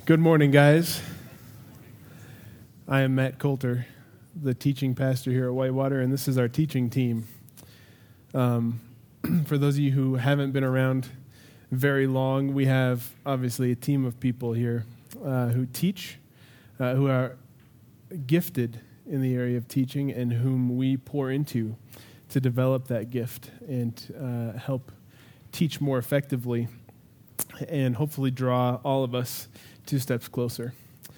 Good morning, guys. I am Matt Coulter, the teaching pastor here at Whitewater, and this is our teaching team. For those of you who haven't been around very long, we have obviously a team of people here who teach, who are gifted in the area of teaching, and whom we pour into to develop that gift and help teach more effectively and hopefully draw all of us 2 steps closer.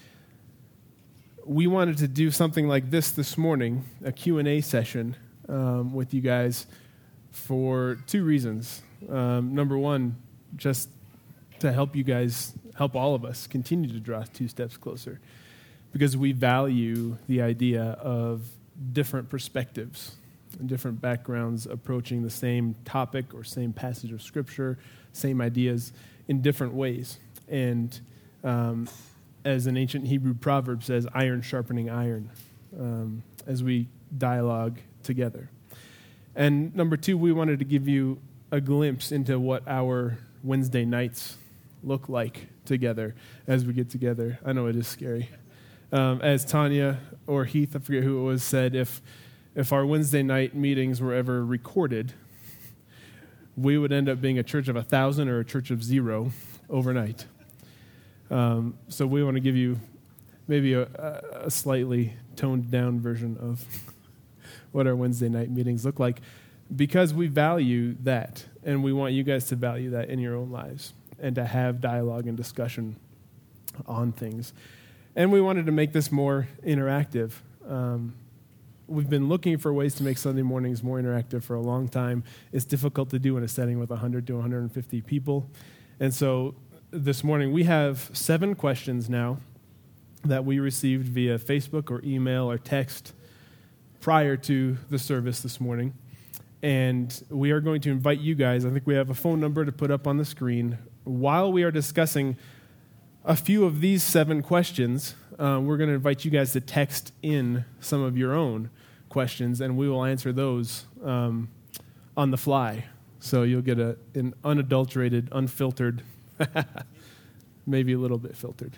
We wanted to do something like this morning, a Q&A session with you guys for 2 reasons. Number one, just to help you guys, help all of us continue to draw 2 steps closer, because we value the idea of different perspectives and different backgrounds approaching the same topic or same passage of Scripture, same ideas in different ways. And as an ancient Hebrew proverb says, iron sharpening iron, as we dialogue together. And number 2, we wanted to give you a glimpse into what our Wednesday nights look like together as we get together. I know it is scary. As Tanya or Heath, I forget who it was, said, if our Wednesday night meetings were ever recorded, we would end up being a church of 1,000 or a church of 0 overnight. So we want to give you maybe a slightly toned down version of what our Wednesday night meetings look like, because we value that, and we want you guys to value that in your own lives and to have dialogue and discussion on things. And we wanted to make this more interactive. We've been looking for ways to make Sunday mornings more interactive for a long time. It's difficult to do in a setting with 100 to 150 people. And so this morning, we have 7 questions now that we received via Facebook or email or text prior to the service this morning. And we are going to invite you guys, I think we have a phone number to put up on the screen. While we are discussing a few of these 7 questions, we're going to invite you guys to text in some of your own questions, and we will answer those on the fly. So you'll get an unadulterated, unfiltered, maybe a little bit filtered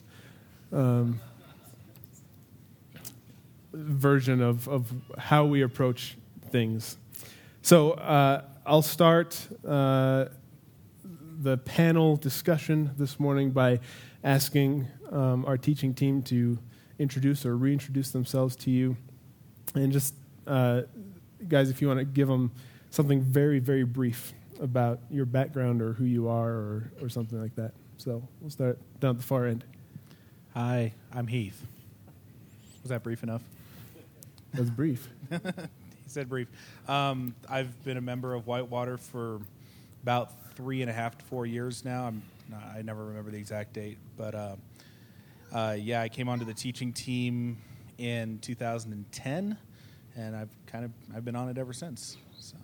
version of how we approach things. So I'll start the panel discussion this morning by asking our teaching team to introduce or reintroduce themselves to you. And just, guys, if you want to give them something very, very brief about your background or who you are or something like that. So we'll start down at the far end. Hi, I'm Heath. Was that brief enough? That's brief. He said brief. I've been a member of Whitewater for about 3.5 to 4 years now. I never remember the exact date, but I came onto the teaching team in 2010, and I've been on it ever since. So.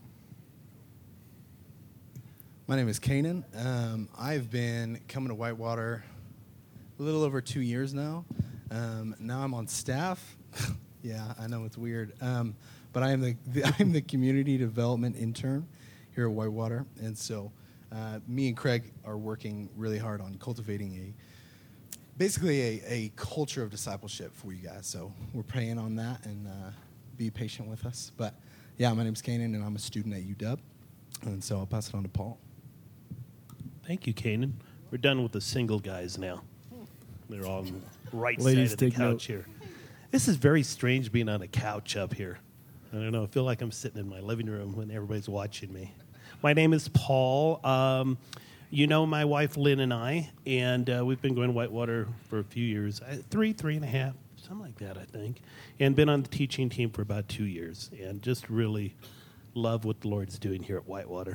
My name is Kanan. I've been coming to Whitewater a little over 2 years now. Now I'm on staff. Yeah, I know it's weird, but I am I'm the community development intern here at Whitewater, and so me and Craig are working really hard on cultivating basically a culture of discipleship for you guys. So we're praying on that, and be patient with us. But yeah, my name's Kanan, and I'm a student at UW, and so I'll pass it on to Paul. Thank you, Kanan. We're done with the single guys now. They're all on the right Ladies, side of the take couch note. here. This is very strange being on a couch up here. I don't know. I feel like I'm sitting in my living room when everybody's watching me. My name is Paul. You know my wife Lynn and I, and we've been going to Whitewater for a few years, 3.5, something like that, I think, and been on the teaching team for about 2 years, and just really love what the Lord's doing here at Whitewater.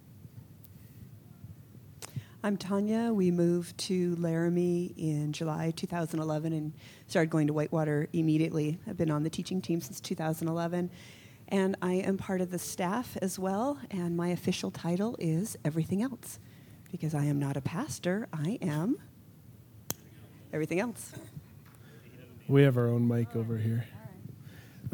I'm Tanya. We moved to Laramie in July 2011 and started going to Whitewater immediately. I've been on the teaching team since 2011, and I am part of the staff as well, and my official title is everything else, because I am not a pastor. I am everything else. We have our own mic over here.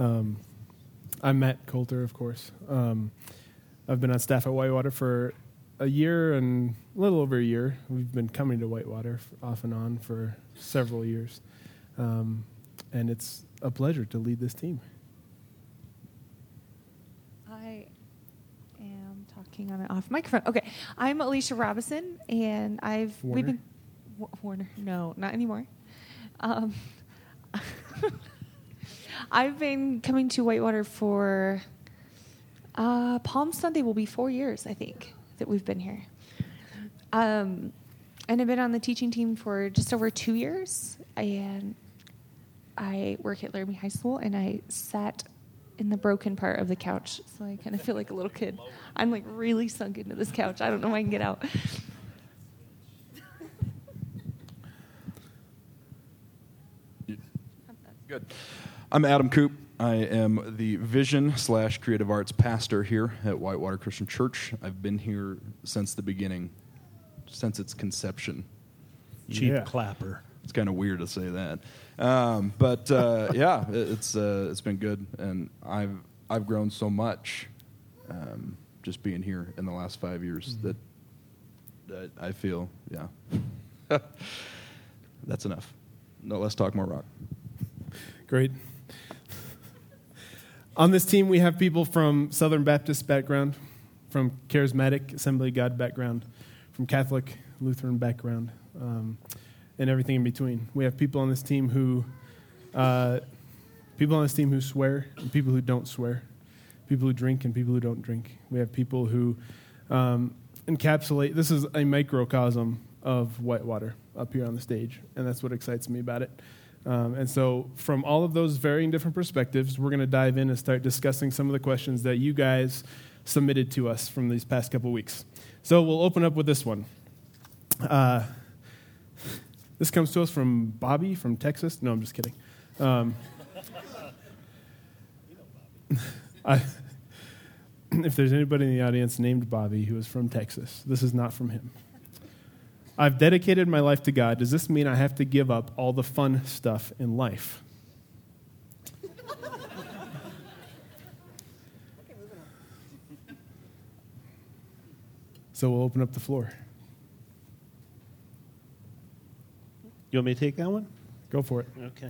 I'm Matt Coulter, of course. I've been on staff at Whitewater for a year and a little over a year. We've been coming to Whitewater off and on for several years. And it's a pleasure to lead this team. I am talking on an off microphone. Okay, I'm Alicia Robinson, and Warner. No, not anymore. I've been coming to Whitewater for Palm Sunday will be 4 years, I think, that we've been here. And I've been on the teaching team for just over 2 years. And I work at Laramie High School, and I sat in the broken part of the couch, so I kind of feel like a little kid. I'm like really sunk into this couch. I don't know if I can get out. Good. I'm Adam Coop. I am the Vision/Creative Arts pastor here at Whitewater Christian Church. I've been here since the beginning, since its conception. Chief Clapper. It's kind of weird to say that, but yeah, it's been good, and I've grown so much just being here in the last 5 years that I feel that's enough. No, let's talk more rock. Great. On this team, we have people from Southern Baptist background, from Charismatic Assembly of God background, from Catholic Lutheran background, and everything in between. We have people on this team who swear and people who don't swear, people who drink and people who don't drink. We have people who encapsulate. This is a microcosm of Whitewater up here on the stage, and that's what excites me about it. And so from all of those varying different perspectives, we're going to dive in and start discussing some of the questions that you guys submitted to us from these past couple weeks. So we'll open up with this one. This comes to us from Bobby from Texas. No, I'm just kidding. If there's anybody in the audience named Bobby who is from Texas, this is not from him. I've dedicated my life to God. Does this mean I have to give up all the fun stuff in life? So we'll open up the floor. You want me to take that one? Go for it. Okay.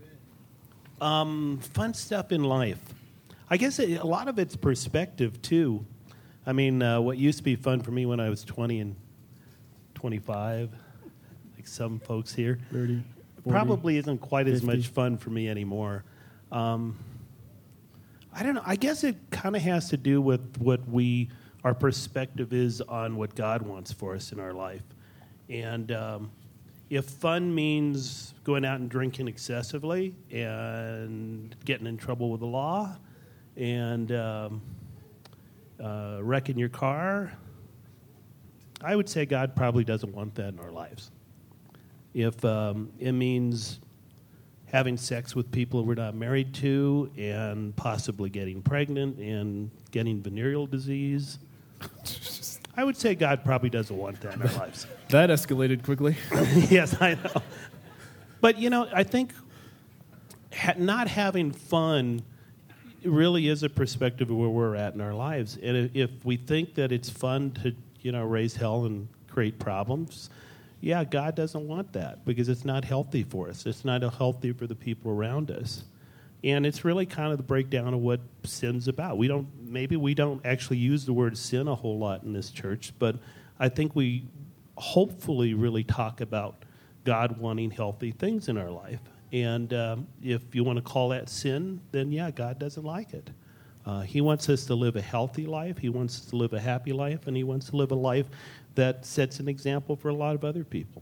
Fun stuff in life. I guess a lot of it's perspective, too. I mean, what used to be fun for me when I was 20 and 25, like some folks here, 30, 40, probably isn't quite 50. as much fun for me anymore. I don't know. I guess it kind of has to do with what our perspective is on what God wants for us in our life. And if fun means going out and drinking excessively and getting in trouble with the law and wrecking your car, I would say God probably doesn't want that in our lives. If it means having sex with people we're not married to and possibly getting pregnant and getting venereal disease, I would say God probably doesn't want that in our lives. That escalated quickly. Yes, I know. But, I think not having fun really is a perspective of where we're at in our lives. And if we think that it's fun to raise hell and create problems, yeah, God doesn't want that because it's not healthy for us. It's not healthy for the people around us. And it's really kind of the breakdown of what sin's about. Maybe we don't actually use the word sin a whole lot in this church, but I think we hopefully really talk about God wanting healthy things in our life. And if you want to call that sin, then yeah, God doesn't like it. He wants us to live a healthy life. He wants us to live a happy life, and he wants to live a life that sets an example for a lot of other people.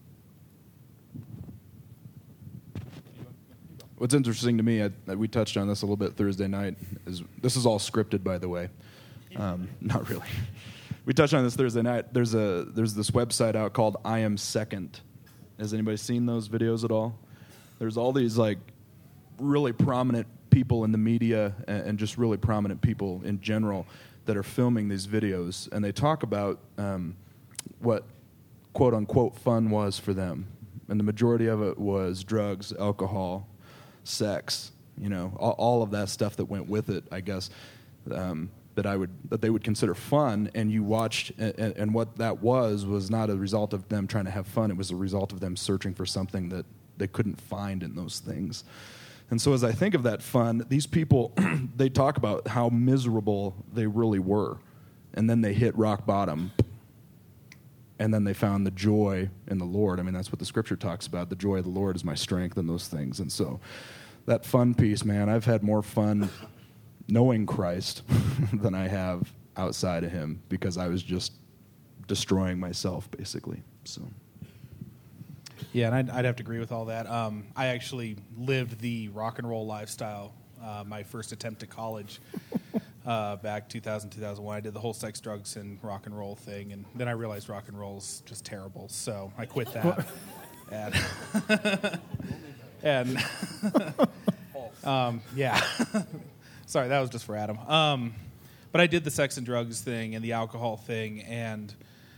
What's interesting to me, we touched on this a little bit Thursday night, is this is all scripted, by the way. Not really. We touched on this Thursday night. There's this website out called I Am Second. Has anybody seen those videos at all? There's all these like really prominent people in the media and just really prominent people in general that are filming these videos, and they talk about what quote unquote fun was for them, and the majority of it was drugs, alcohol, sex, all of that stuff that went with it, I guess. that they would consider fun, and you watched, and what that was not a result of them trying to have fun. It was a result of them searching for something that they couldn't find in those things. And so as I think of that fun, these people, they talk about how miserable they really were, and then they hit rock bottom, and then they found the joy in the Lord. I mean, that's what the Scripture talks about. The joy of the Lord is my strength, and those things. And so that fun piece, man, I've had more fun knowing Christ than I have outside of him, because I was just destroying myself, basically. So, yeah, and I'd have to agree with all that. I actually lived the rock and roll lifestyle my first attempt at college back 2000, 2001. I did the whole sex, drugs, and rock and roll thing, and then I realized rock and roll is just terrible, so I quit that. and yeah. Sorry, that was just for Adam. But I did the sex and drugs thing and the alcohol thing, and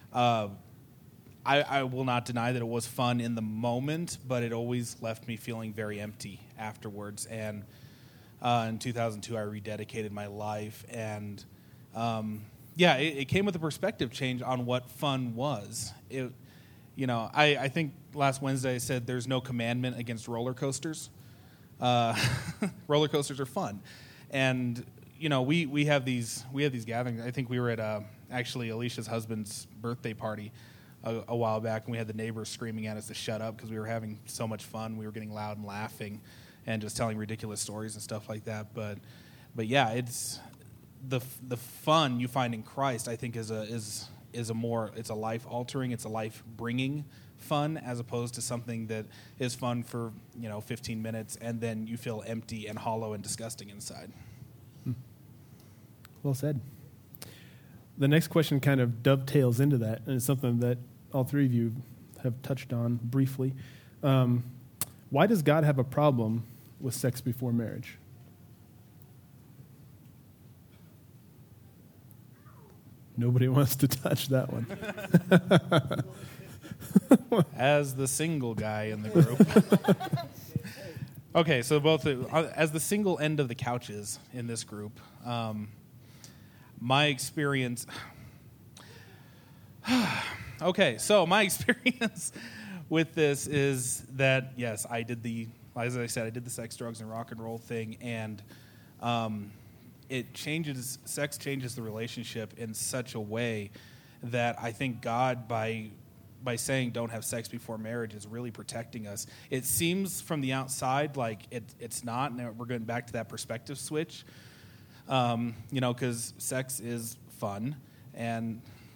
I will not deny that it was fun in the moment, but it always left me feeling very empty afterwards. And in 2002, I rededicated my life, and it came with a perspective change on what fun was. I think last Wednesday I said there's no commandment against roller coasters. Roller coasters are fun. And we have these gatherings. I think we were at actually Alicia's husband's birthday party a while back, and we had the neighbors screaming at us to shut up because we were having so much fun. We were getting loud and laughing, and just telling ridiculous stories and stuff like that. But yeah, it's the fun you find in Christ. I think is a life altering, it's a life bringing fun, as opposed to something that is fun for 15 minutes and then you feel empty and hollow and disgusting inside. Well said. The next question kind of dovetails into that, and it's something that all three of you have touched on briefly. Why does God have a problem with sex before marriage? Nobody wants to touch that one. As the single guy in the group. Okay, so both as the single end of the couches in this group, my experience. Okay, so my experience with this is that yes, as I said, I did the sex, drugs, and rock and roll thing, and sex changes the relationship in such a way that I think God, by saying don't have sex before marriage, is really protecting us. It seems from the outside like it's not, and we're going back to that perspective switch, because sex is fun, and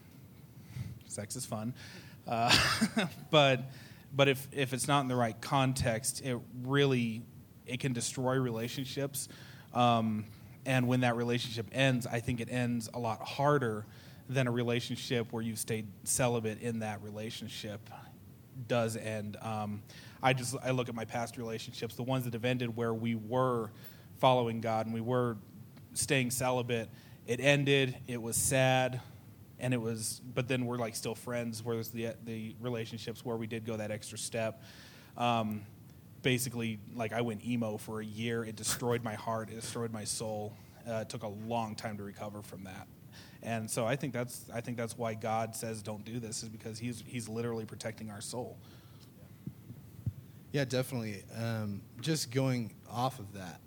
sex is fun, but if it's not in the right context, it can destroy relationships, and when that relationship ends, I think it ends a lot harder than a relationship where you've stayed celibate in that relationship does end. I look at my past relationships, the ones that have ended where we were following God and we were staying celibate. It ended. It was sad, but then we're like still friends. Whereas the relationships where we did go that extra step, basically, like I went emo for a year. It destroyed my heart. It destroyed my soul. It took a long time to recover from that. And so I think that's why God says don't do this, is because he's literally protecting our soul. Yeah, definitely. Just going off of that,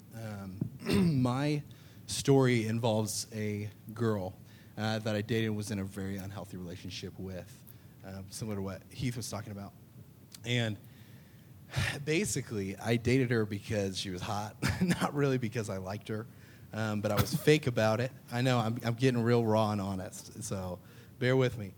my story involves a girl that I dated and was in a very unhealthy relationship with, similar to what Heath was talking about. And basically, I dated her because she was hot, not really because I liked her. But I was fake about it. I know I'm getting real raw and honest, so bear with me.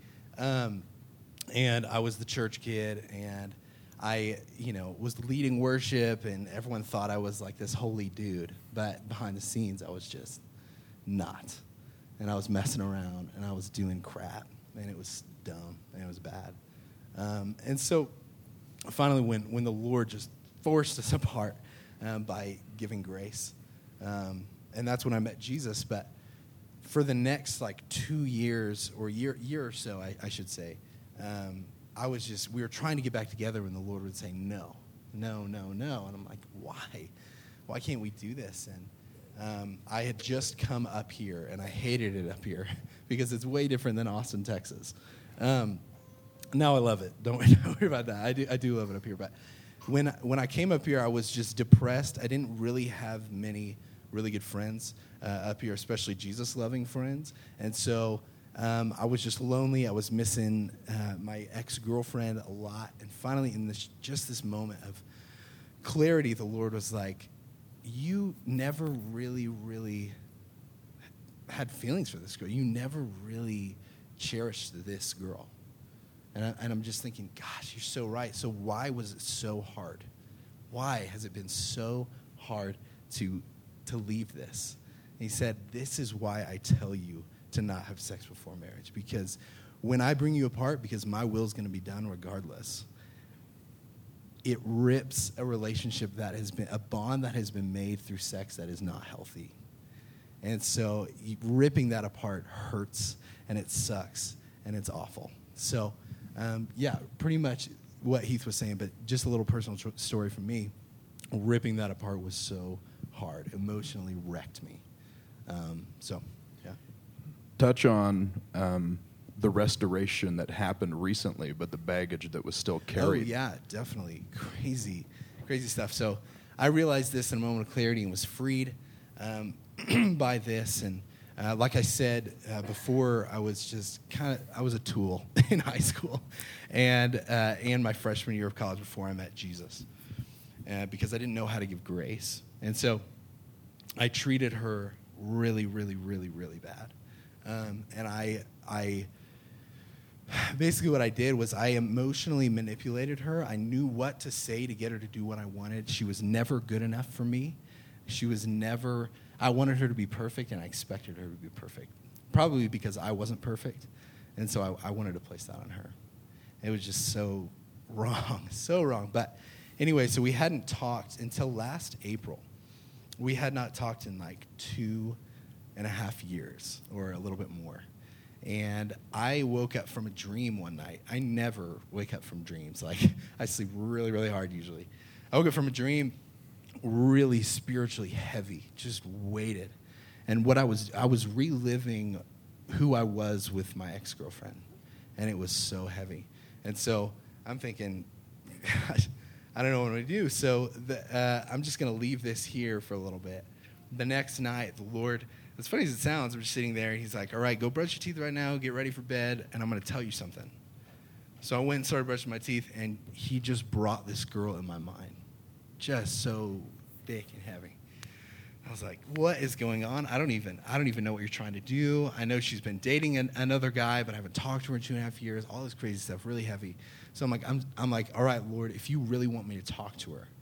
And I was the church kid, and I, was leading worship, and everyone thought I was like this holy dude. But behind the scenes, I was just not. And I was messing around, and I was doing crap, and it was dumb, and it was bad. And so finally, when the Lord just forced us apart by giving grace, and that's when I met Jesus. But for the next 2 years or year or so, I should say, we were trying to get back together when the Lord would say no. And I'm like, why? Why can't we do this? I had just come up here, and I hated it up here because it's way different than Austin, Texas. Now I love it. Don't worry about that. I do love it up here. But when I came up here, I was just depressed. I didn't really have many really good friends up here, especially Jesus-loving friends. And so I was just lonely. I was missing my ex-girlfriend a lot. And finally, in this moment of clarity, the Lord was like, you never really had feelings for this girl. You never really cherished this girl. And I'm just thinking, gosh, you're so right. So why was it so hard? Why has it been so hard to leave this? And he said, this is why I tell you to not have sex before marriage. Because when I bring you apart, because my will is going to be done regardless, it rips a relationship that has been, a bond that has been made through sex that is not healthy. And so ripping that apart hurts, and it sucks, and it's awful. So, pretty much what Heath was saying, but just a little personal story from me. Ripping that apart was so hard, emotionally wrecked me. Touch on the restoration that happened recently, but the baggage that was still carried. Oh, yeah, definitely. Crazy stuff. So I realized this in a moment of clarity and was freed by this. And like I said before, I was I was a tool in high school and my freshman year of college before I met Jesus because I didn't know how to give grace. And so I treated her really, really, really, really bad. And I basically what I did was I emotionally manipulated her. I knew what to say to get her to do what I wanted. She was never good enough for me. I wanted her to be perfect, and I expected her to be perfect. Probably because I wasn't perfect, and so I wanted to place that on her. It was just so wrong, so wrong. But anyway, so we hadn't talked until last April. We had not talked in like 2.5 years or a little bit more. And I woke up from a dream one night. I never wake up from dreams. Like, I sleep really, really hard usually. I woke up from a dream really spiritually heavy, just weighted. And what I was reliving who I was with my ex-girlfriend. And it was so heavy. And so I'm thinking, gosh, I don't know what I'm going to do. So I'm just going to leave this here for a little bit. The next night, the Lord, as funny as it sounds, we're just sitting there, and he's like, all right, go brush your teeth right now, get ready for bed, and I'm going to tell you something. So I went and started brushing my teeth, and he just brought this girl in my mind, just so thick and heavy. I was like, what is going on? I don't even know what you're trying to do. I know she's been dating another guy, but I haven't talked to her in 2.5 years, all this crazy stuff, really heavy. So I'm like, all right, Lord, if you really want me to talk to her,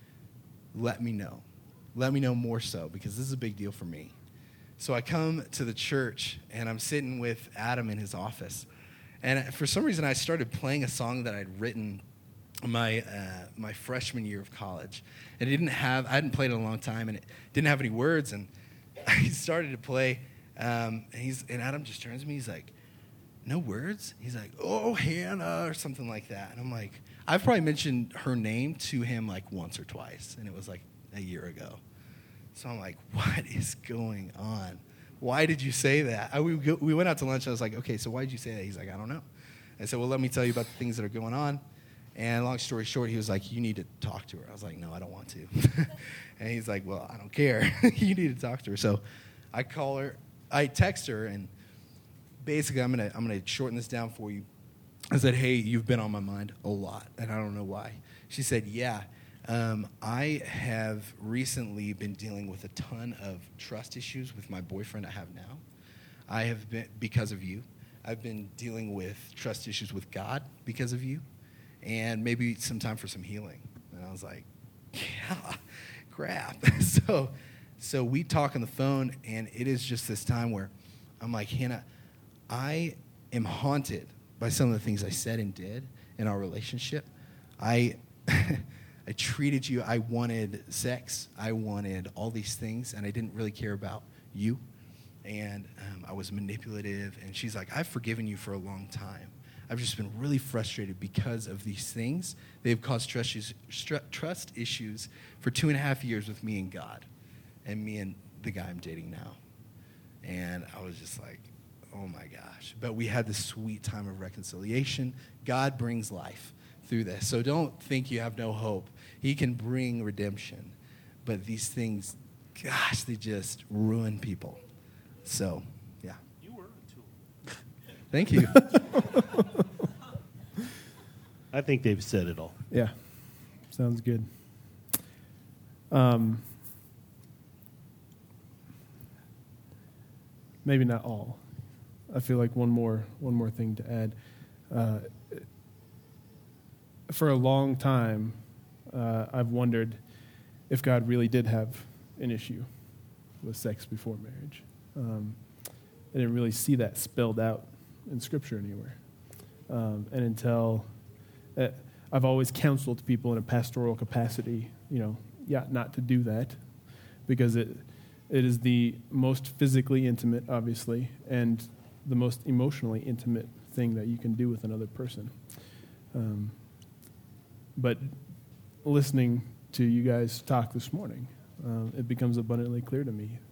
let me know. Let me know more so, because this is a big deal for me. So I come to the church, and I'm sitting with Adam in his office. And for some reason, I started playing a song that I'd written my freshman year of college. And I hadn't played it in a long time, and it didn't have any words. And I started to play, and Adam just turns to me. He's like, no words? He's like, oh, Hannah, or something like that. And I'm like, I've probably mentioned her name to him like once or twice, and it was like a year ago. So I'm like, what is going on? Why did you say that? We went out to lunch, and I was like, okay, so why did you say that? He's like, I don't know. I said, well, let me tell you about the things that are going on. And long story short, he was like, you need to talk to her. I was like, no, I don't want to. And he's like, well, I don't care. You need to talk to her. So I call her. I text her, and basically I'm gonna shorten this down for you. I said, hey, you've been on my mind a lot, and I don't know why. She said, yeah. I have recently been dealing with a ton of trust issues with my boyfriend I have now. I have been, because of you. I've been dealing with trust issues with God because of you, and maybe some time for some healing. And I was like, yeah, crap. So we talk on the phone, and it is just this time where I'm like, Hannah, I am haunted by some of the things I said and did in our relationship. I treated you, I wanted sex, I wanted all these things, and I didn't really care about you. And I was manipulative, and she's like, I've forgiven you for a long time. I've just been really frustrated because of these things. They've caused trust issues for 2.5 years with me and God, and me and the guy I'm dating now. And I was just like, oh my gosh. But we had this sweet time of reconciliation. God brings life through this. So don't think you have no hope. He can bring redemption. But these things, gosh, they just ruin people. So, yeah. You were a tool. Thank you. I think they've said it all. Yeah, sounds good. Maybe not all. I feel like one more thing to add. For a long time, I've wondered if God really did have an issue with sex before marriage. I didn't really see that spelled out in Scripture anywhere. And until I've always counseled people in a pastoral capacity, not to do that, because it is the most physically intimate, obviously, and the most emotionally intimate thing that you can do with another person. But listening to you guys talk this morning, it becomes abundantly clear to me.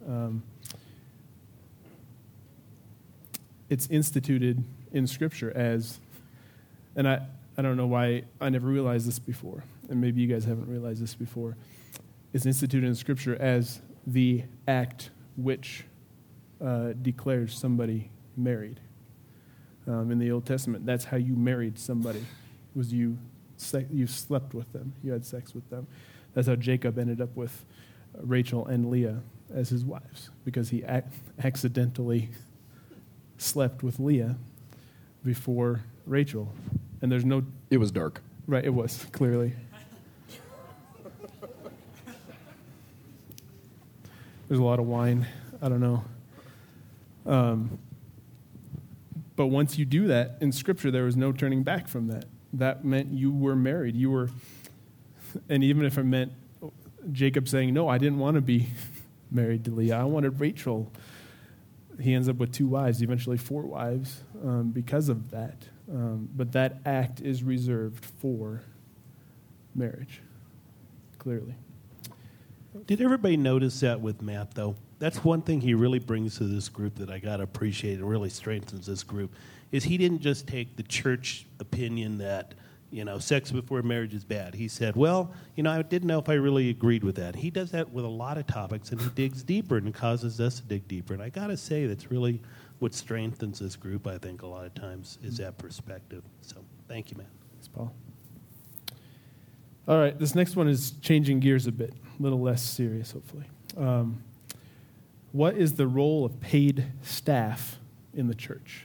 It's instituted in Scripture as, and I don't know why I never realized this before, and maybe you guys haven't realized this before. It's instituted in Scripture as the act which declares somebody married. In the Old Testament, that's how you married somebody, was you slept with them, you had sex with them. That's how Jacob ended up with Rachel and Leah as his wives, because he accidentally slept with Leah before Rachel. And there's no... It was dark. Right, it was, clearly. There's a lot of wine. I don't know. But once you do that, in Scripture, there was no turning back from that. That meant you were married. You were... And even if it meant Jacob saying, no, I didn't want to be married to Leah. I wanted Rachel. He ends up with 2 wives, eventually 4 wives, because of that. But that act is reserved for marriage, clearly. Did everybody notice that with Matt, though? That's one thing he really brings to this group that I got to appreciate and really strengthens this group, is he didn't just take the church opinion that, sex before marriage is bad. He said, well, I didn't know if I really agreed with that. He does that with a lot of topics, and he digs deeper and causes us to dig deeper. And I got to say, that's really what strengthens this group, I think, a lot of times, is that perspective. So thank you, Matt. Thanks, Paul. All right, this next one is changing gears a bit, a little less serious, hopefully. What is the role of paid staff in the church?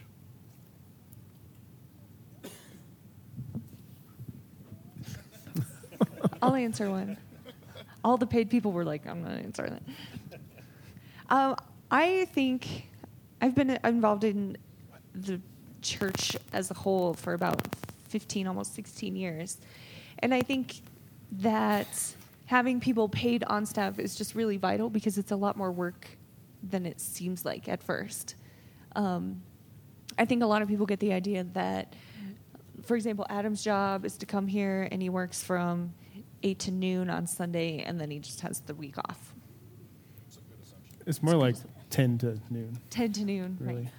I'll answer one. All the paid people were like, I'm going to answer that. I think I've been involved in the church as a whole for about 15, almost 16 years. And I think that having people paid on staff is just really vital, because it's a lot more work than it seems like at first. I think a lot of people get the idea that, for example, Adam's job is to come here and he works from 8 to noon on Sunday, and then he just has the week off. It's more like 10 to noon. 10 to noon, really. Right.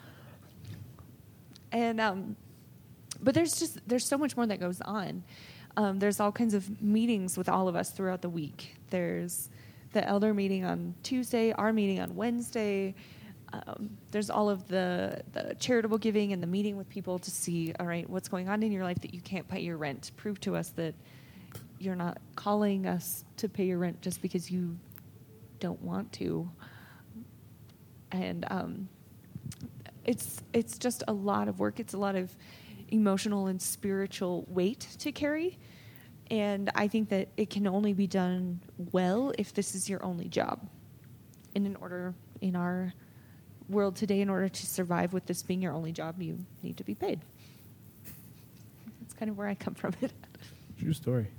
And but there's so much more that goes on. There's all kinds of meetings with all of us throughout the week. There's the elder meeting on Tuesday, our meeting on Wednesday. There's all of the charitable giving and the meeting with people to see, all right, what's going on in your life that you can't pay your rent. Prove to us that you're not calling us to pay your rent just because you don't want to. And it's just a lot of work. It's a lot of emotional and spiritual weight to carry. And I think that it can only be done well if this is your only job. And in our world today, in order to survive with this being your only job, you need to be paid. That's kind of where I come from it. True story.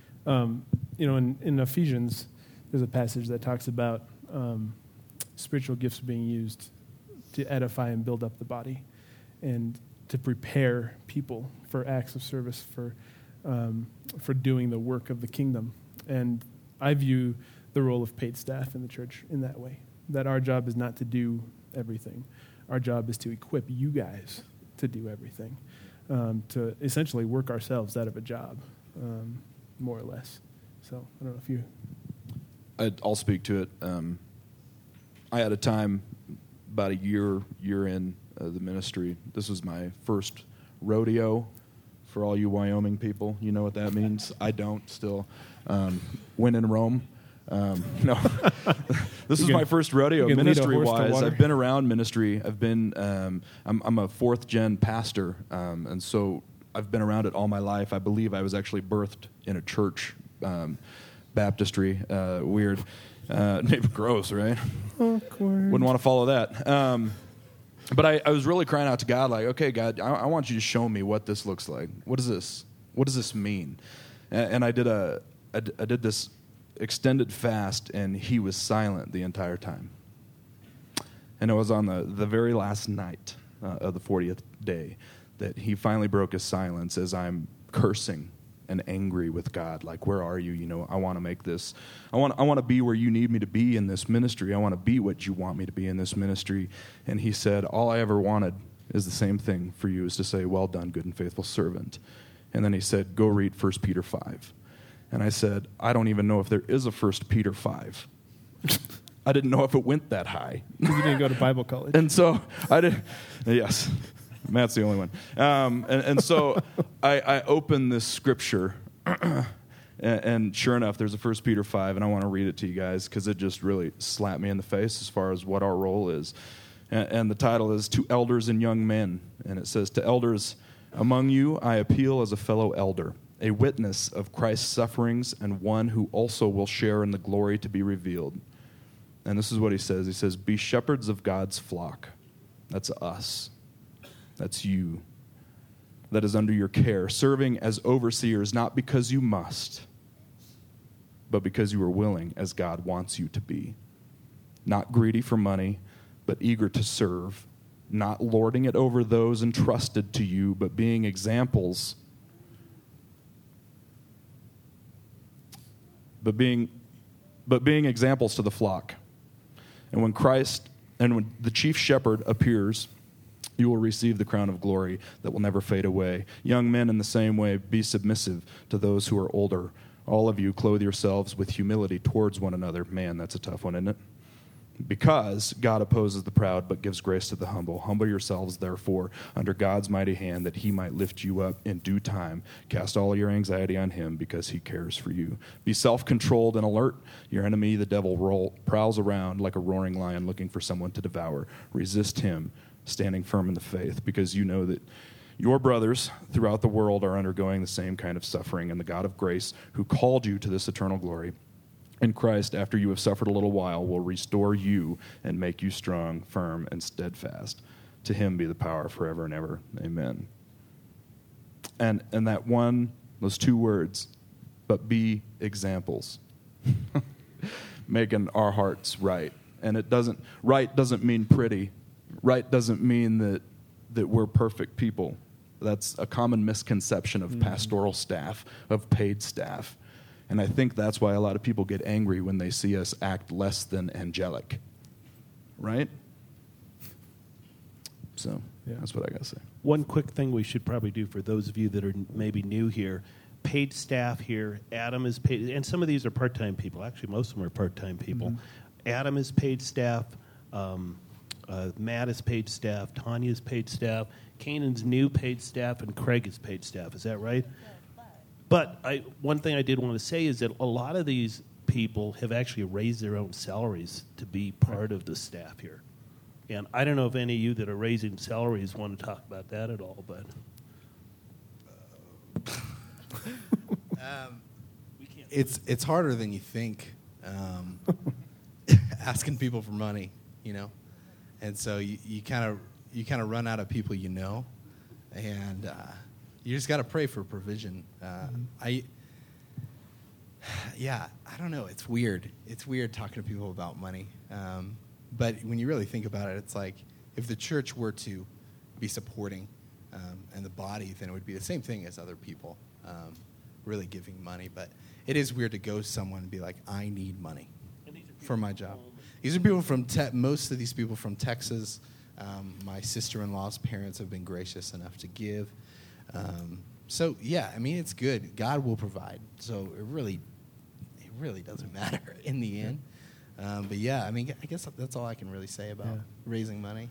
In Ephesians, there's a passage that talks about spiritual gifts being used to edify and build up the body, and to prepare people for acts of service, for doing the work of the kingdom. And I view the role of paid staff in the church in that way. that our job is not to do everything. Our job is to equip you guys to do everything, to essentially work ourselves out of a job, more or less. So I don't know if you... I'll speak to it. I had a time about a year in the ministry. This was my first rodeo. For all you Wyoming people, you know what that means. I don't still. When in Rome. No, this is my first rodeo ministry-wise. I've been around ministry. I've been. I'm a fourth-gen pastor, and so I've been around it all my life. I believe I was actually birthed in a church, baptistry. Weird, gross, right? Awkward. Wouldn't want to follow that. But I was really crying out to God, like, okay, God, I want you to show me what this looks like. What does this mean? And I did this extended fast, and he was silent the entire time. And it was on the very last night of the 40th day that he finally broke his silence as I'm cursing and angry with God. Like, where are you? You know, I want to make this. I want to be where you need me to be in this ministry. I want to be what you want me to be in this ministry. And he said, all I ever wanted is the same thing for you, is to say, well done, good and faithful servant. And then he said, go read 1 Peter 5. And I said, I don't even know if there is a 1 Peter 5. I didn't know if it went that high. Because you didn't go to Bible college. And so I did. Yes. Matt's the only one. And so I opened this scripture, and sure enough, there's a 1 Peter 5, and I want to read it to you guys because it just really slapped me in the face as far as what our role is. And the title is To Elders and Young Men. And it says, to elders among you, I appeal as a fellow elder, a witness of Christ's sufferings, and one who also will share in the glory to be revealed. And this is what he says. He says, be shepherds of God's flock. That's us. That's you. That is under your care, serving as overseers, not because you must, but because you are willing, as God wants you to be. Not greedy for money, but eager to serve. Not lording it over those entrusted to you, but being examples. But being examples to the flock. And when the chief shepherd appears, you will receive the crown of glory that will never fade away. Young men, in the same way, be submissive to those who are older. All of you clothe yourselves with humility towards one another. Man, that's a tough one, isn't it? Because God opposes the proud, but gives grace to the humble. Humble yourselves, therefore, under God's mighty hand, that he might lift you up in due time. Cast all your anxiety on him, because he cares for you. Be self-controlled and alert. Your enemy, the devil, prowls around like a roaring lion looking for someone to devour. Resist him, standing firm in the faith, because you know that your brothers throughout the world are undergoing the same kind of suffering, and the God of grace, who called you to this eternal glory in Christ, after you have suffered a little while, will restore you and make you strong, firm, and steadfast. To him be the power forever and ever. Amen. And those two words, but be examples, making our hearts right. And right doesn't mean pretty. Right doesn't mean that we're perfect people. That's a common misconception of pastoral staff, of paid staff. And I think that's why a lot of people get angry when they see us act less than angelic. Right? So, yeah, that's what I got to say. One quick thing we should probably do for those of you that are maybe new here. Paid staff here. Adam is paid, and some of these are part-time people. Actually, most of them are part-time people. Mm-hmm. Adam is paid staff. Matt is paid staff. Tanya is paid staff. Canaan's new paid staff, and Craig is paid staff. Is that right? But one thing I did want to say is that a lot of these people have actually raised their own salaries to be part of the staff here. And I don't know if any of you that are raising salaries want to talk about that at all, but... It's harder than you think, asking people for money, you know? And so you kind of run out of people you know, and... you just got to pray for provision. I don't know. It's weird. It's weird talking to people about money. But when you really think about it, it's like if the church were to be supporting and the body, then it would be the same thing as other people really giving money. But it is weird to go to someone and be like, I need money for my job. These are people from most of these people from Texas. My sister-in-law's parents have been gracious enough to give. So yeah, I mean, it's good. God will provide. So it really doesn't matter in the end. But yeah, I mean, I guess that's all I can really say about raising money.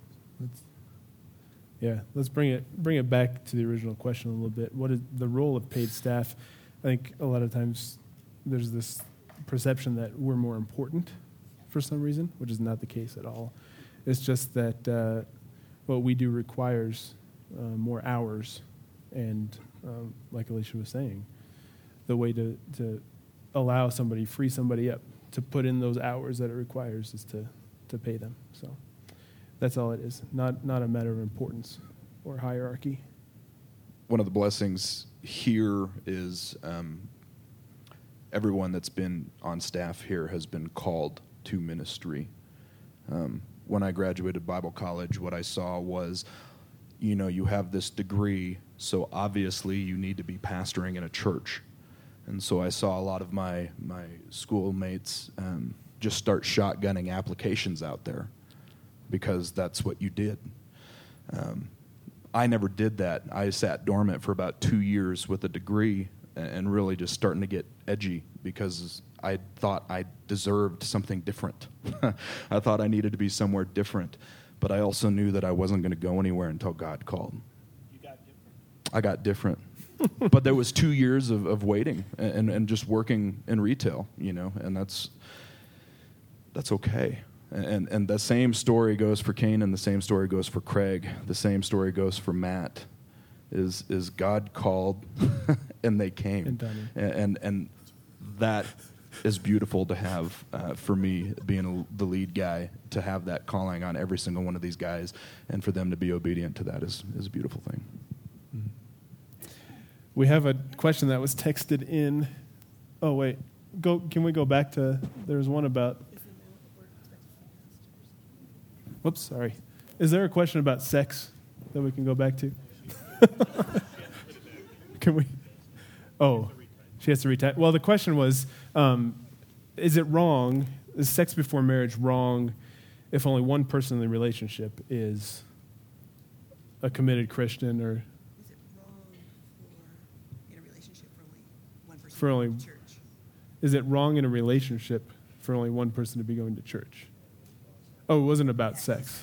Let's bring it back to the original question a little bit. What is the role of paid staff? I think a lot of times there's this perception that we're more important for some reason, which is not the case at all. It's just that what we do requires more hours, and like Alicia was saying, the way to allow somebody, free somebody up to put in those hours that it requires is to pay them. So that's all it is, not a matter of importance or hierarchy. One of the blessings here is everyone that's been on staff here has been called to ministry. When I graduated Bible college, what I saw was, you have this degree, so obviously you need to be pastoring in a church. And so I saw a lot of my schoolmates just start shotgunning applications out there because that's what you did. I never did that. I sat dormant for about 2 years with a degree and really just starting to get edgy because I thought I deserved something different. I thought I needed to be somewhere different. But I also knew that I wasn't going to go anywhere until God called. You got different. I got different. But there was 2 years of waiting and just working in retail, and that's okay. And the same story goes for Kane, and the same story goes for Craig. The same story goes for Matt. Is God called, and they came, and that is beautiful to have for me, being the lead guy, to have that calling on every single one of these guys, and for them to be obedient to that is a beautiful thing. We have a question that was texted in. Oh wait, can we go back to? There's one about. Whoops, sorry. Is there a question about sex that we can go back to? Can we? Oh, she has to retype. Well, the question was, is it wrong, is sex before marriage wrong if only one person in the relationship is a committed Christian? Or is it wrong in a relationship for only one person for only, to church? Is it wrong in a relationship for only one person to be going to church? Oh, it wasn't about sex.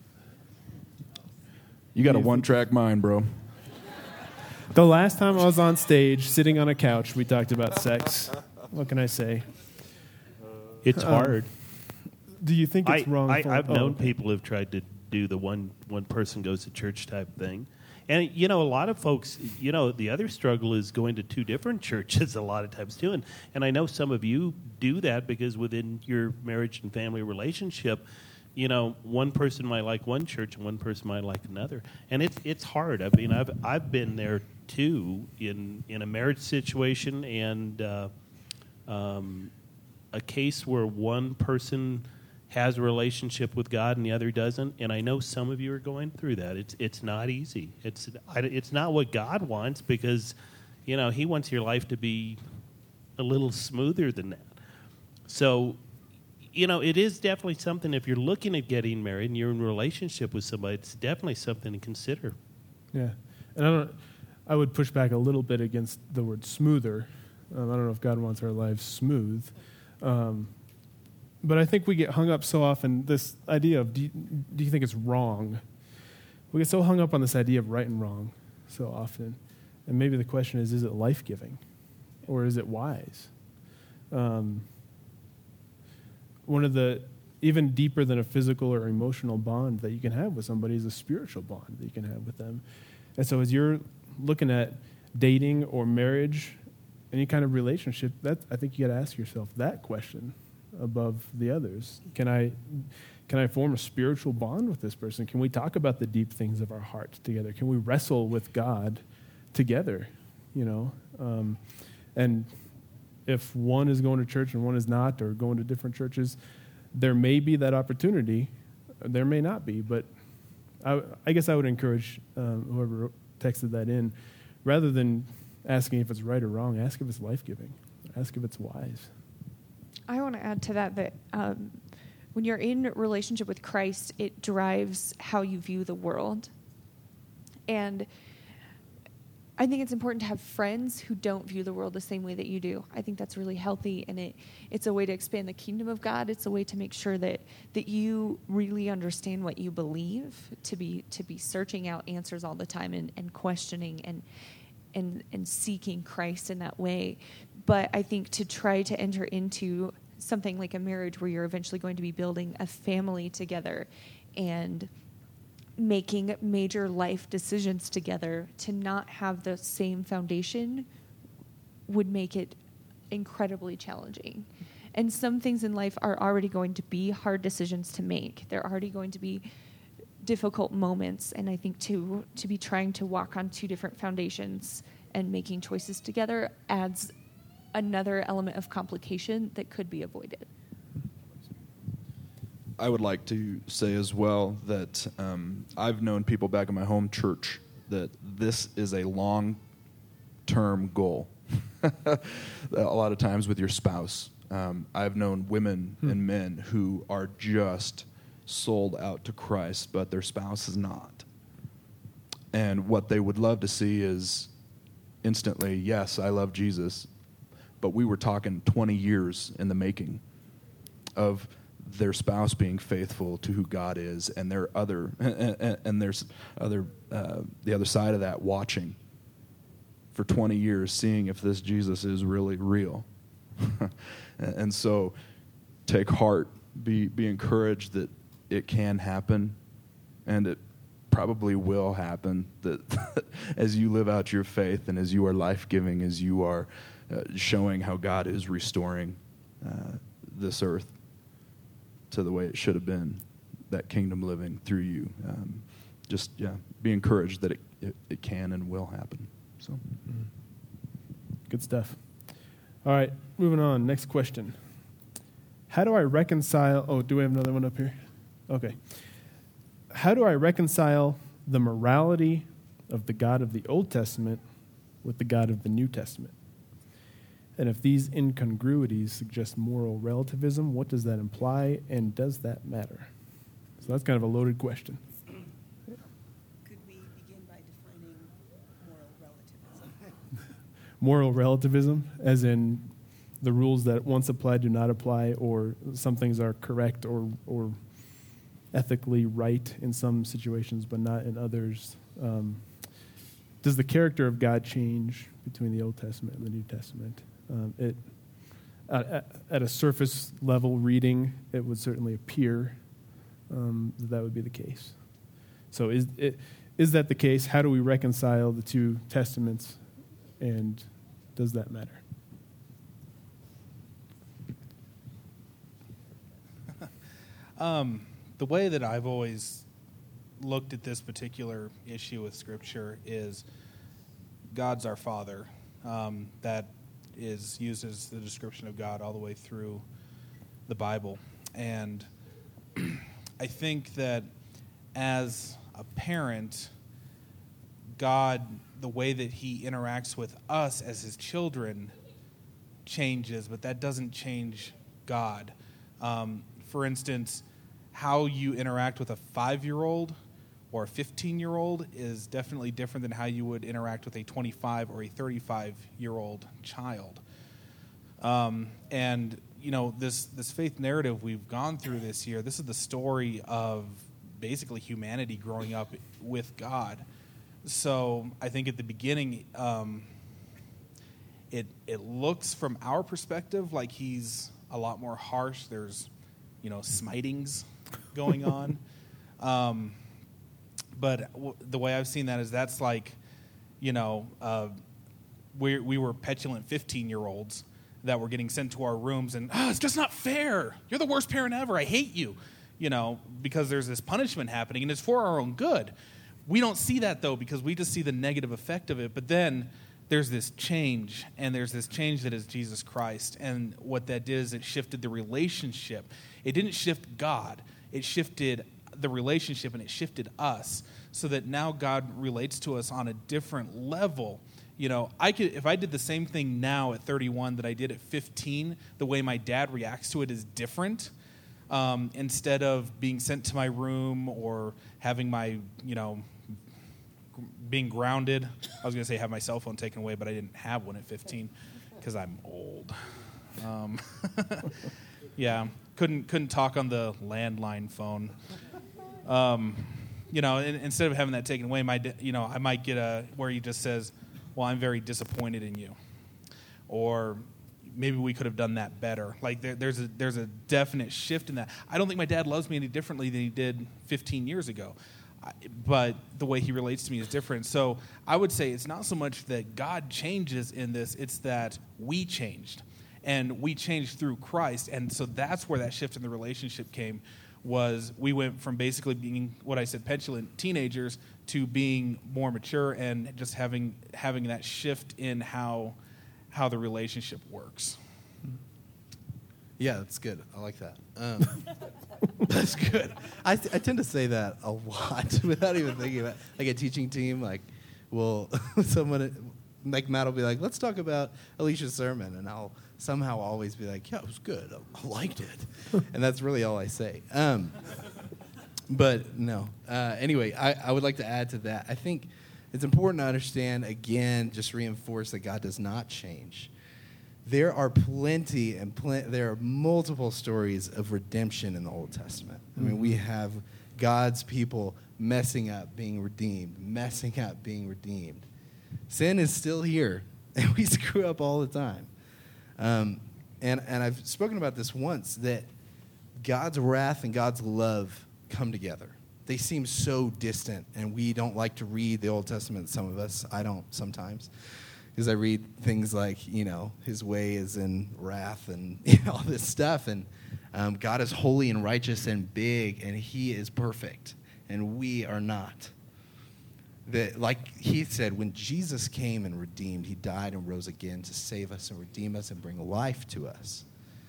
You got a one-track mind, bro. The last time I was on stage, sitting on a couch, we talked about sex. What can I say? It's hard. Do you think it's wrong? I've known people who've tried to do the one person goes to church type thing. And, a lot of folks, the other struggle is going to two different churches a lot of times too. And I know some of you do that because within your marriage and family relationship, one person might like one church and one person might like another. And it's hard. I mean, I've been there too in a marriage situation and a case where one person has a relationship with God and the other doesn't. And I know some of you are going through that. It's not easy. It's not what God wants because, He wants your life to be a little smoother than that. So, it is definitely something, if you're looking at getting married and you're in a relationship with somebody, it's definitely something to consider. Yeah. And I would push back a little bit against the word smoother. I don't know if God wants our lives smooth. But I think we get hung up so often, this idea of, do you think it's wrong? We get so hung up on this idea of right and wrong so often. And maybe the question is it life-giving? Or is it wise? One of the, even deeper than a physical or emotional bond that you can have with somebody is a spiritual bond that you can have with them. And so as you're looking at dating or marriage, any kind of relationship, I think you got to ask yourself that question above the others. Can I form a spiritual bond with this person? Can we talk about the deep things of our heart together? Can we wrestle with God together? And if one is going to church and one is not, or going to different churches, there may be that opportunity. There may not be, but I guess I would encourage whoever texted that in, rather than asking if it's right or wrong, ask if it's life-giving. Ask if it's wise. I want to add to that when you're in relationship with Christ, it drives how you view the world. And I think it's important to have friends who don't view the world the same way that you do. I think that's really healthy, and it's a way to expand the kingdom of God. It's a way to make sure that you really understand what you believe, to be searching out answers all the time and questioning and seeking Christ in that way. But I think to try to enter into something like a marriage where you're eventually going to be building a family together and making major life decisions together, to not have the same foundation would make it incredibly challenging. And some things in life are already going to be hard decisions to make. They're already going to be difficult moments. And I think to be trying to walk on two different foundations and making choices together adds another element of complication that could be avoided. I would like to say as well that I've known people back in my home church that this is a long-term goal. A lot of times with your spouse. I've known women and men who are just sold out to Christ, but their spouse is not. And what they would love to see is instantly, yes, I love Jesus, but we were talking 20 years in the making of their spouse being faithful to who God is, and there's the other side of that, watching for 20 years, seeing if this Jesus is really real. And so take heart, be encouraged that it can happen, and it probably will happen, that as you live out your faith and as you are life-giving, as you are showing how God is restoring this earth to the way it should have been, that kingdom living through you. Be encouraged that it can and will happen. So, good stuff. All right, moving on. Next question. How do I reconcile... Oh, do we have another one up here? Okay. How do I reconcile the morality of the God of the Old Testament with the God of the New Testament? And if these incongruities suggest moral relativism, what does that imply, and does that matter? So that's kind of a loaded question. Could we begin by defining moral relativism? Moral relativism, as in the rules that once apply do not apply, or some things are correct or ethically right in some situations but not in others. Does the character of God change between the Old Testament and the New Testament? At a surface level reading, it would certainly appear that would be the case. So is that the case? How do we reconcile the two testaments, and does that matter? The way that I've always looked at this particular issue with Scripture is God's our Father. That is used as the description of God all the way through the Bible. And I think that as a parent, God, the way that he interacts with us as his children changes, but that doesn't change God. For instance, how you interact with a 5-year-old or a 15-year-old is definitely different than how you would interact with a 25 or a 35-year-old child. And, you know, this faith narrative we've gone through this year, this is the story of basically humanity growing up with God. So I think at the beginning, it looks from our perspective like he's a lot more harsh. There's, smitings going on. But the way I've seen that is that's like, we were petulant 15-year-olds that were getting sent to our rooms and, it's just not fair. You're the worst parent ever. I hate you, because there's this punishment happening, and it's for our own good. We don't see that, though, because we just see the negative effect of it. But then there's this change, and there's this change that is Jesus Christ. And what that did is it shifted the relationship. It didn't shift God. It shifted the relationship, and it shifted us so that now God relates to us on a different level. If I did the same thing now at 31 that I did at 15, the way my dad reacts to it is different. instead of being sent to my room or having my, being grounded. I was going to say have my cell phone taken away, but I didn't have one at 15 because I'm old. Yeah, couldn't talk on the landline phone. Instead of having that taken away, I might get where he just says, "Well, I'm very disappointed in you," or maybe we could have done that better. Like there's a definite shift in that. I don't think my dad loves me any differently than he did 15 years ago, but the way he relates to me is different. So I would say it's not so much that God changes in this; it's that we changed. And we changed through Christ. And so that's where that shift in the relationship came, was we went from basically being, what I said, petulant teenagers to being more mature and just having that shift in how the relationship works. Yeah, that's good. I like that. That's good. I tend to say that a lot without even thinking about it. Like a teaching team, someone like Matt will be like, let's talk about Alicia's sermon, and I'll somehow always be like, yeah, it was good. I liked it. And that's really all I say. But no. Anyway, I would like to add to that. I think it's important to understand, again, just reinforce that God does not change. There are there are multiple stories of redemption in the Old Testament. I mean, we have God's people messing up, being redeemed, messing up, being redeemed. Sin is still here, and we screw up all the time. And I've spoken about this once, that God's wrath and God's love come together. They seem so distant, and we don't like to read the Old Testament, some of us. I don't sometimes, because I read things like, his way is in wrath and all this stuff. And God is holy and righteous and big, and he is perfect, and we are not. That, like he said, when Jesus came and redeemed, he died and rose again to save us and redeem us and bring life to us.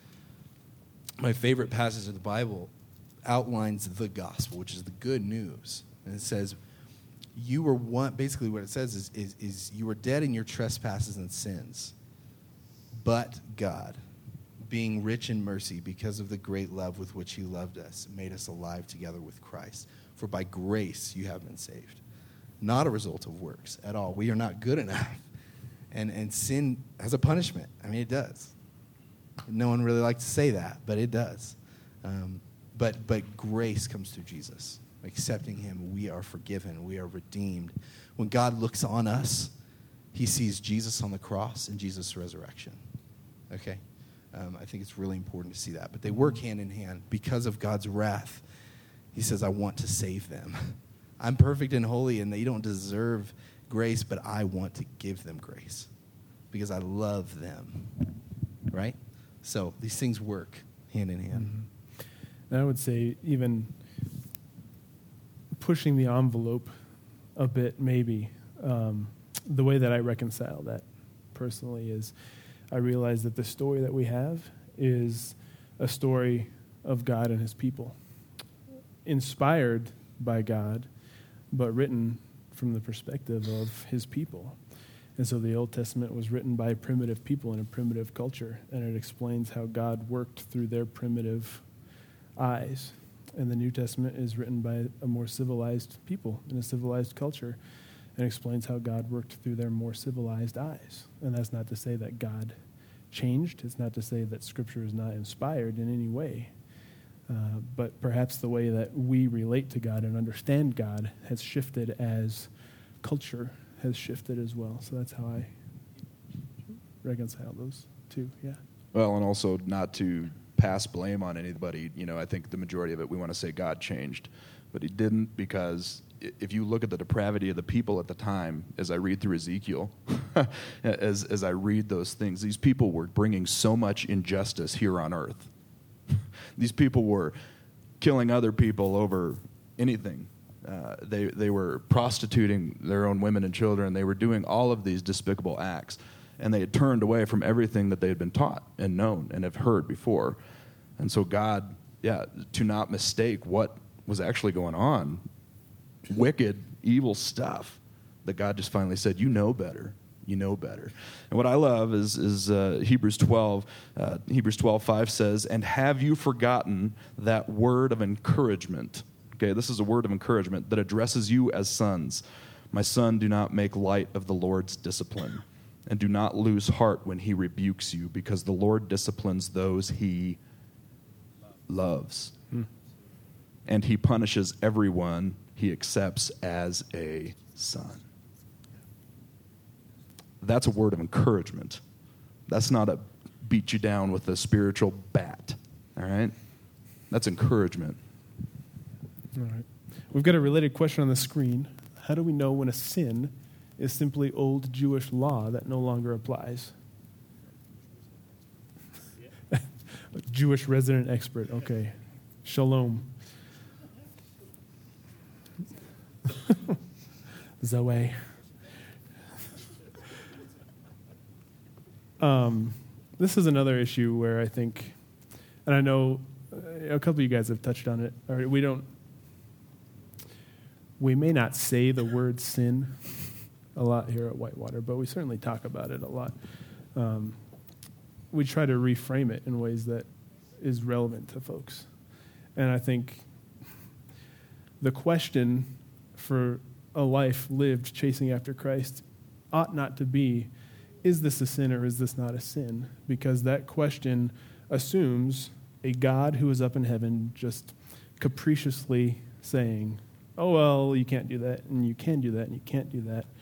My favorite passage of the Bible outlines the gospel, which is the good news. And it says, you were one, basically what it says is you were dead in your trespasses and sins, but God, being rich in mercy because of the great love with which he loved us, made us alive together with Christ. For by grace you have been saved. Not a result of works at all. We are not good enough. And sin has a punishment. I mean, it does. No one really likes to say that, but it does. But grace comes through Jesus. Accepting him, we are forgiven. We are redeemed. When God looks on us, he sees Jesus on the cross and Jesus' resurrection. Okay? I think it's really important to see that. But they work hand in hand. Because of God's wrath, he says, I want to save them. I'm perfect and holy, and they don't deserve grace, but I want to give them grace because I love them, right? So these things work hand in hand. Mm-hmm. And I would say even pushing the envelope a bit, maybe, the way that I reconcile that personally is I realize that the story that we have is a story of God and his people, inspired by God, but written from the perspective of his people. And so the Old Testament was written by primitive people in a primitive culture, and it explains how God worked through their primitive eyes. And the New Testament is written by a more civilized people in a civilized culture, and explains how God worked through their more civilized eyes. And that's not to say that God changed. It's not to say that Scripture is not inspired in any way. But perhaps the way that we relate to God and understand God has shifted as culture has shifted as well. So that's how I reconcile those two, yeah. Well, and also not to pass blame on anybody. I think the majority of it, we want to say God changed. But he didn't, because if you look at the depravity of the people at the time, as I read through Ezekiel, as I read those things, these people were bringing so much injustice here on earth. These people were killing other people over anything. They were prostituting their own women and children. They were doing all of these despicable acts. And they had turned away from everything that they had been taught and known and have heard before. And so God, to not mistake what was actually going on, wicked, evil stuff, that God just finally said, you know better. you know better. And what I love is Hebrews 12. Hebrews 12:5 says, "And have you forgotten that word of encouragement?" Okay, this is a word of encouragement that addresses you as sons. "My son, do not make light of the Lord's discipline, and do not lose heart when he rebukes you, because the Lord disciplines those he loves. And he punishes everyone he accepts as a son." That's a word of encouragement. That's not a beat you down with a spiritual bat, all right? That's encouragement. All right. We've got a related question on the screen. How do we know when a sin is simply old Jewish law that no longer applies? Jewish resident expert. Okay. Shalom. Zoe. This is another issue where I think, and I know a couple of you guys have touched on it. All right, we may not say the word sin a lot here at Whitewater, but we certainly talk about it a lot. We try to reframe it in ways that is relevant to folks. And I think the question for a life lived chasing after Christ ought not to be, is this a sin or is this not a sin? Because that question assumes a God who is up in heaven just capriciously saying, oh, well, you can't do that, and you can do that, and you can't do that.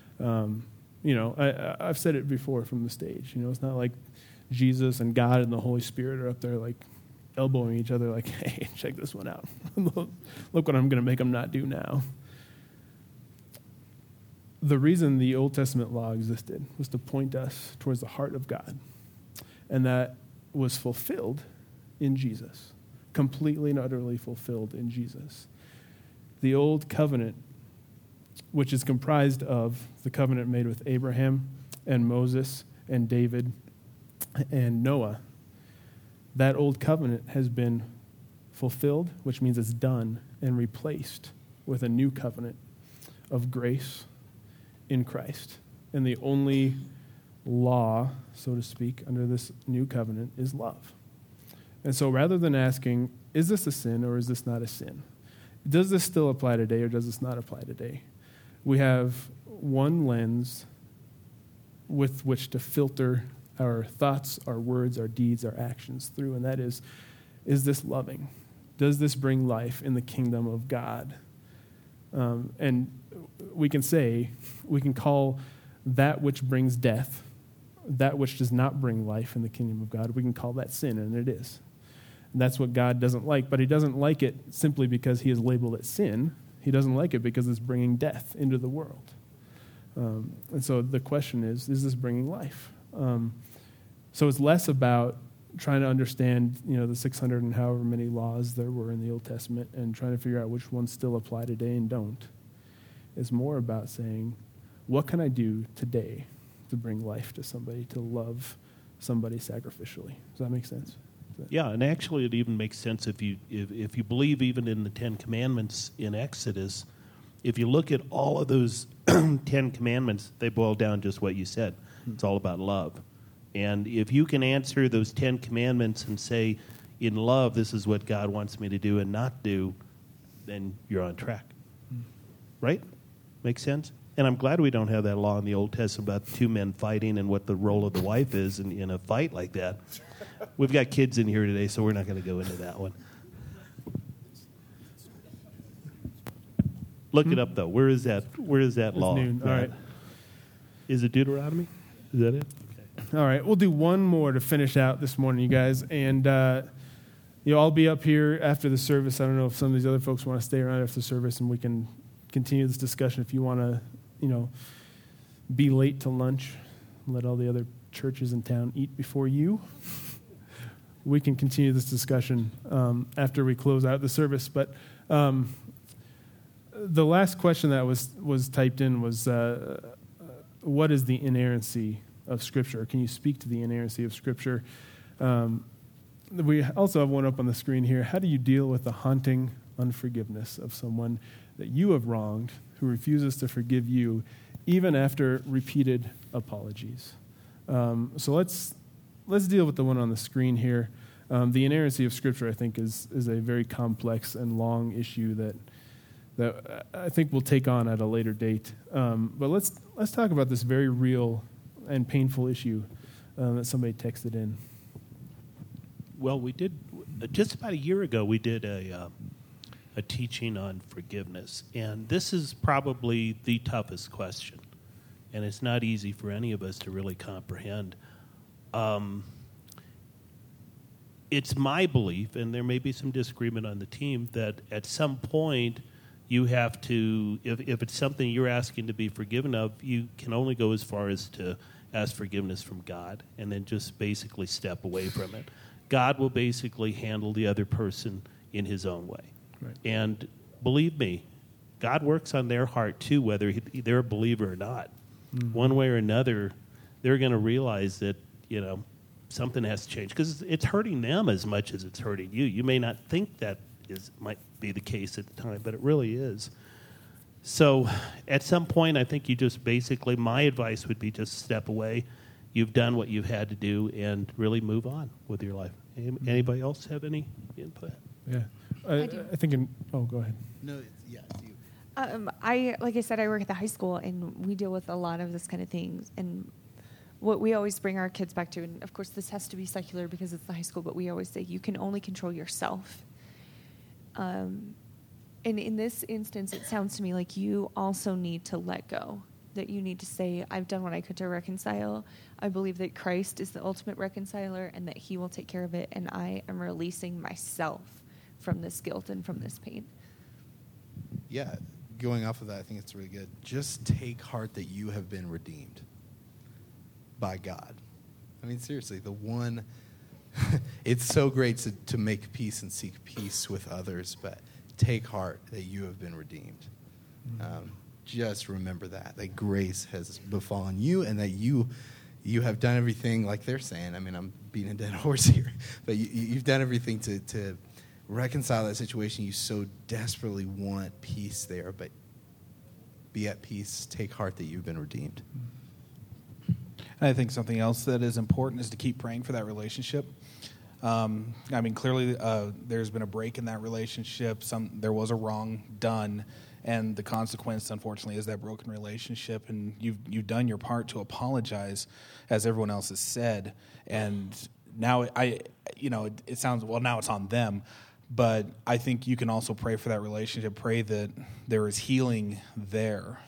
I've said it before from the stage. It's not like Jesus and God and the Holy Spirit are up there like elbowing each other like, hey, check this one out. Look what I'm going to make them not do now. The reason the Old Testament law existed was to point us towards the heart of God. And that was fulfilled in Jesus, completely and utterly fulfilled in Jesus. The Old Covenant, which is comprised of the covenant made with Abraham and Moses and David and Noah, that Old Covenant has been fulfilled, which means it's done, and replaced with a new covenant of grace in Christ. And the only law, so to speak, under this new covenant is love. And so rather than asking, is this a sin or is this not a sin? Does this still apply today or does this not apply today? We have one lens with which to filter our thoughts, our words, our deeds, our actions through, and that is this loving? Does this bring life in the kingdom of God? And we can call that which brings death, that which does not bring life in the kingdom of God, we can call that sin, and it is. And that's what God doesn't like, but he doesn't like it simply because he has labeled it sin. He doesn't like it because it's bringing death into the world. And so the question is this bringing life? So it's less about trying to understand, the 600 and however many laws there were in the Old Testament and trying to figure out which ones still apply today and don't. It's more about saying, what can I do today to bring life to somebody, to love somebody sacrificially? Does that make sense? Yeah, and actually it even makes sense if you believe even in the Ten Commandments in Exodus. If you look at all of those 10 commandments, they boil down just what you said. It's all about love. And if you can answer those 10 commandments and say, in love, this is what God wants me to do and not do, then you're on track. Right? Makes sense? And I'm glad we don't have that law in the Old Testament about two men fighting and what the role of the wife is in a fight like that. We've got kids in here today, so we're not going to go into that one. Look it up, though. Where is that law? Noon. All right. Is it Deuteronomy? Is that it? All right, we'll do one more to finish out this morning, you guys. And I'll be up here after the service. I don't know if some of these other folks want to stay around after the service and we can continue this discussion. If you want to, be late to lunch, let all the other churches in town eat before you, we can continue this discussion after we close out the service. But the last question that was typed in was, what is the inerrancy of Scripture? Can you speak to the inerrancy of Scripture? We also have one up on the screen here. How do you deal with the haunting unforgiveness of someone that you have wronged who refuses to forgive you, even after repeated apologies. So let's deal with the one on the screen here. The inerrancy of Scripture, I think, is a very complex and long issue that I think we'll take on at a later date. But let's talk about this very real and painful issue that somebody texted in. Well, we did just about a year ago. We did a teaching on forgiveness, and this is probably the toughest question, and it's not easy for any of us to really comprehend. It's my belief, and there may be some disagreement on the team, that at some point you have to, if it's something you're asking to be forgiven of, you can only go as far as to ask forgiveness from God and then just basically step away from it. God will basically handle the other person in his own way. Right. And believe me, God works on their heart too, whether they're a believer or not. Mm-hmm. One way or another, they're going to realize that, something has to change, because it's hurting them as much as it's hurting you. You may not think that might be the case at the time, but it really is. So at some point, I think you just basically, my advice would be just step away. You've done what you've had to do and really move on with your life. Anybody else have any input? Yeah. I think go ahead. No, it's you. Like I said, I work at the high school, and we deal with a lot of this kind of things. And what we always bring our kids back to, and of course this has to be secular because it's the high school, but we always say you can only control yourself. And in this instance, it sounds to me like you also need to let go, that you need to say, I've done what I could to reconcile. I believe that Christ is the ultimate reconciler and that he will take care of it, and I am releasing myself from this guilt and from this pain. Yeah, going off of that, I think it's really good. Just take heart that you have been redeemed by God. I mean, seriously, it's so great to make peace and seek peace with others, but take heart that you have been redeemed. Just remember that grace has befallen you, and that you have done everything, like they're saying. I mean, I'm beating a dead horse here, but you've done everything to reconcile that situation. You so desperately want peace there, but be at peace. Take heart that you've been redeemed. I think something else that is important is to keep praying for that relationship. I mean, clearly there's been a break in that relationship. There was a wrong done, and the consequence, unfortunately, is that broken relationship. And you've done your part to apologize, as everyone else has said. And now it sounds, well, now it's on them. But I think you can also pray for that relationship. Pray that there is healing there.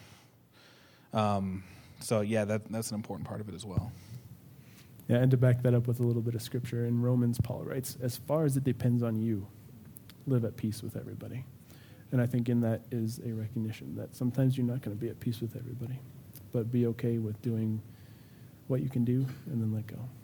So, yeah, that's an important part of it as well. Yeah, and to back that up with a little bit of Scripture, in Romans, Paul writes, as far as it depends on you, live at peace with everybody. And I think in that is a recognition that sometimes you're not going to be at peace with everybody, but be okay with doing what you can do and then let go.